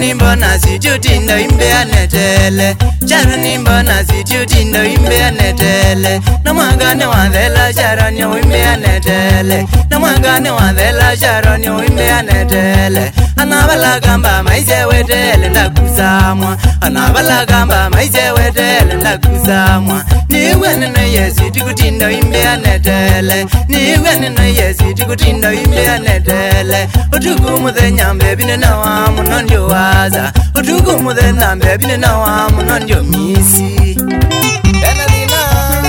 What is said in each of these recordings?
Charani mbona sijutinda imbe anetele Charani mbona sijutinda imbe anetele Na mwangane wadhela charani imbe anetele Na mwangane wadhela charani imbe anetele Anabala gamba maize wedele ndakusamwa Anabala gamba maize wedele ndakusamwa Niwe nino yesi tikutinda imbe anetele Niwe nino yesi tikutinda imbe anetele Otuku muthe nyambe bine na wa munondio waza Otuku muthe nyambe bine na wa munondio misi Enadina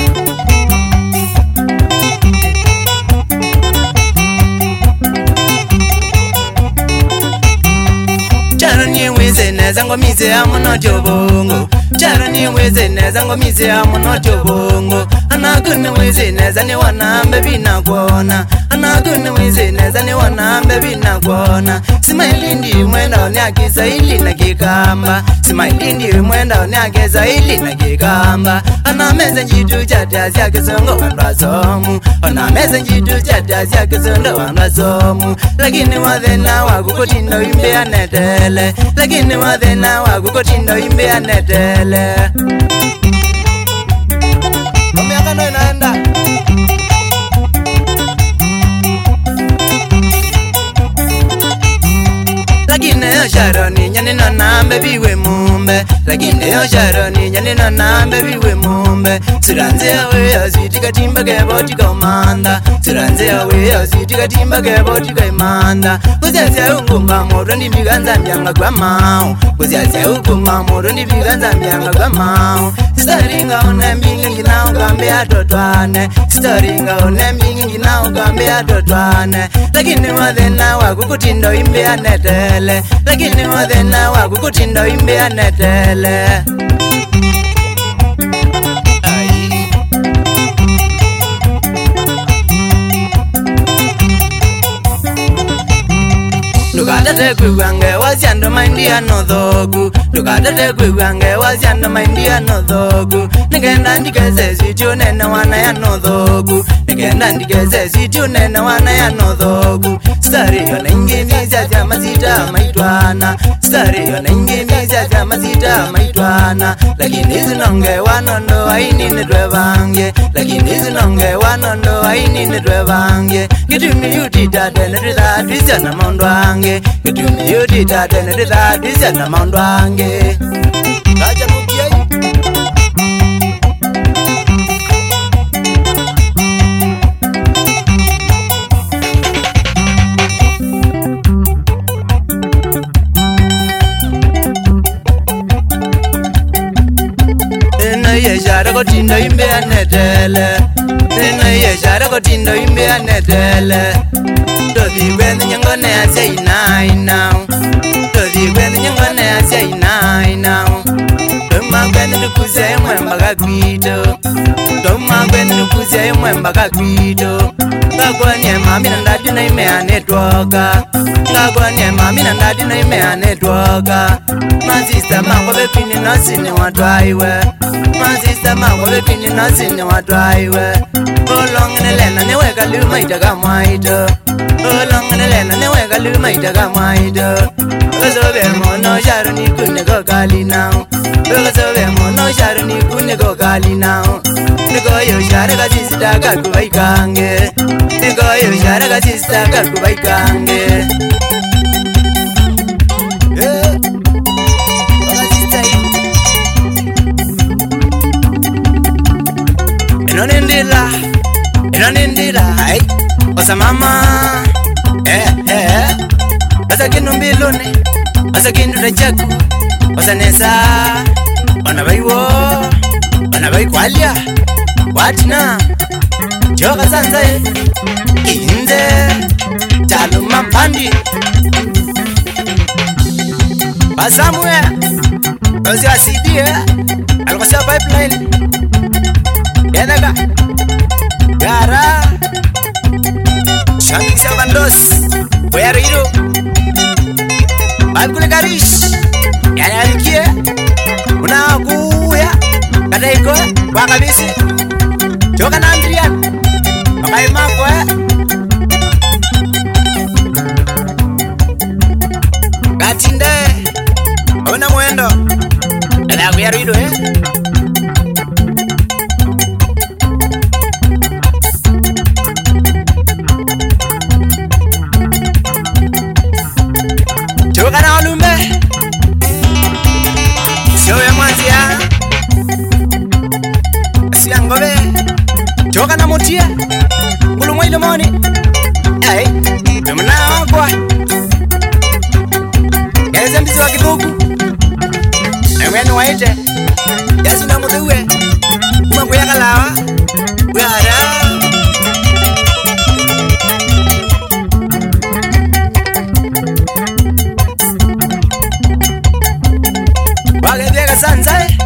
Charani weze nezango mise ya munondio bongo Charani weze nezango mise ya munondio bongo Anagune weze nezani wanambe bina kuona Anagune weze nezani wanambe bina kuona Simailindi mwenda onyakisa ili na kikamba Simailindi mwenda onyakisa ili na kikamba Anameze njitu chati ya kisongo wandwa somu Anameze njitu chati ya kisongo wandwa somu Lakini wadhena wakukotindo imbe anetele Lakini wadhena wakukotindo imbe anetele Omiaka no inaenda Lakini yo Charani nyani no nambe biwe mumbe Lakini yo Charani nyani no nambe biwe mumbe Siranze yawe ya sitika timba kebo tika umanda Siranze yawe ya sitika timba kebo tika imanda Kuziazia ungumba moro ndi biganza mbyanga kwa mao Kuziazia ungumba moro ndi biganza mbyanga kwa mao Staringa one mbingi ngina ukambe atotwane Staringa one mbingi ngina ukambe atotwane Lakini wadhena wakukutindo imbe anetele Lakini wadhena wakukutindo imbe anetele Nukadate kwiwange waziando maindia no thogu Nukadate kwiwange waziando maindia no thogu Nigenda ndikeze sitio nene wana ya no thogu Nigenda ndikeze sitio nene wana ya no thogu Stari yona ingi mizia zya mazita maitwana Stari yona ingi mizia zya mazita maitwana Lakini zinonge wanondo waini netwe vange Lakini zinonge wanondo waini netwe vange Kitumi yutita netita twisya na mondo wange Kitumi yutita netita twisya na mondo wange Kaja mukiai Yeshara kotindo imbe anetele Nena yeshara kotindo imbe anetele Dodi kwenye nyangone asya inainau Dodi kwenye nyangone asya inainau Doma kwenye nukusia mwemba kakwito Doma kwenye nukusia mwemba kakwito Ngakwenye mami na ndadi na ime anetwoka Ngakwenye mami na ndadi na ime anetwoka Masista mango bepini nasini watwaiwe Masista mango bepini nasini watwaiwe Olongene lena niweka luma itaka mwaito Olongene lena niweka luma itaka mwaito Ozobe mono sharu ni kune kokali nao Ozobe mono sharu ni kune kokali nao Niko yo shara kasista kakubaikange Niko yo shara kasista kakubaikange Inonindila, hai Osa mama Osa kinu mbiluni Osa kinu rechaku Osa nesa Wanabaiwo Wanabaikwalia Watina Joka sanzae Inze Chaluma mpandi Basamwe Osi asidi Alkosa pipeline Yenega Gara Shangi Sabandos Where hero Bagule Garish Yani alikie Unakuya Kadaiko Wakabisi Joka na Andrian Wakaimako Gatinde Ona mwendo ala kuyarido Choka na olume Showe mwanzia Siangobe Choka na motia Ngulumwa ile moni Hey Tumuna kwa Eze mbizi wa kidogu Mwenu waite Yasu na muduwe Mwangu ya kalawa Wara Wage biega sanza